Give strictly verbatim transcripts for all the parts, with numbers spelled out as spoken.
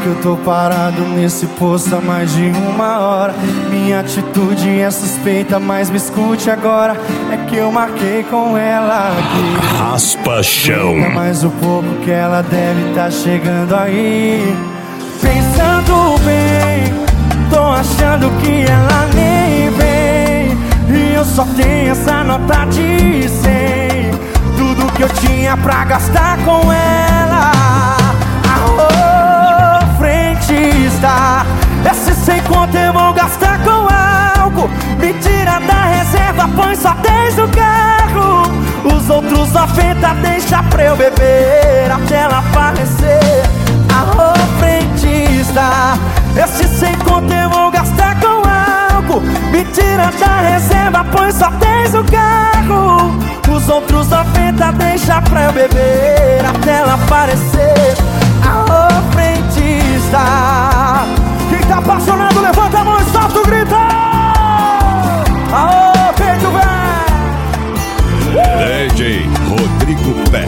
que eu tô parado nesse posto há mais de uma hora. Minha atitude é suspeita, mas me escute agora. É que eu marquei com ela aqui. Raspa chão. Mas o pouco que ela deve tá chegando aí. Pensando bem, tô achando que ela nem vem. E eu só tenho essa nota de cem. Tudo que eu tinha pra gastar com ela. Aô, frentista, esse sem conta eu vou gastar com álcool. Me tira da reserva, põe só dez no carro. Os outros noventa deixa pra eu beber até ela aparecer. Aô, frentista, esse sem conta eu vou gastar com álcool. Me tira da reserva, põe só dez no carro. Os outros noventa deixa pra eu beber até ela aparecer. Aô, frentista, quem tá apaixonado levanta a mão e solta o grito. Aô, peito velho. D J Rodrigo Pé.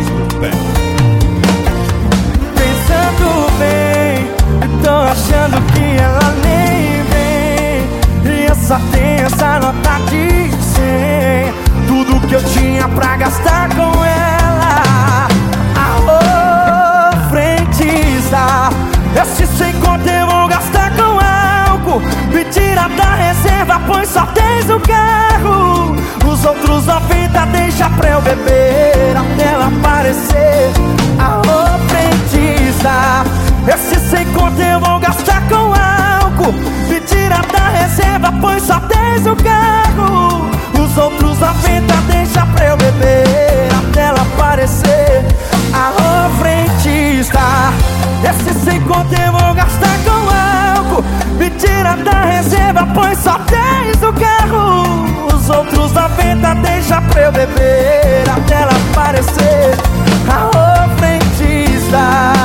Pensando bem, tô achando que ela nem vem. E eu só tenho essa nota de cem. Tudo que eu tinha pra gastar com ela. Aô, frentista, esse sem conta eu vou gastar com álcool. Me tira da reserva, põe só dez no carro. Os outros noventa deixa pra eu beber até ela aparecer. Aô, frentista, esse sem conta eu vou gastar com álcool. Me tira da reserva, põe só dez no carro. Os outros noventa deixa pra eu beber até ela aparecer. Aô, frentista, esse sem conta eu vou gastar com álcool. Me tira da reserva, põe só dez no carro. Os outros noventa deixa pra eu beber até ela aparecer. Aô, frentista,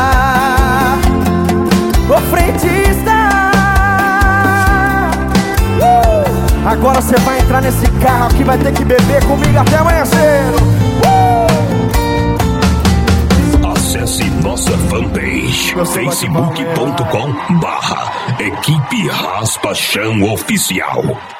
ô frentista. uh! Agora você vai entrar nesse carro aqui, vai ter que beber comigo até amanhecer. uh! Acesse nossa fanpage facebook ponto com barra Equipe Raspa Chão Oficial.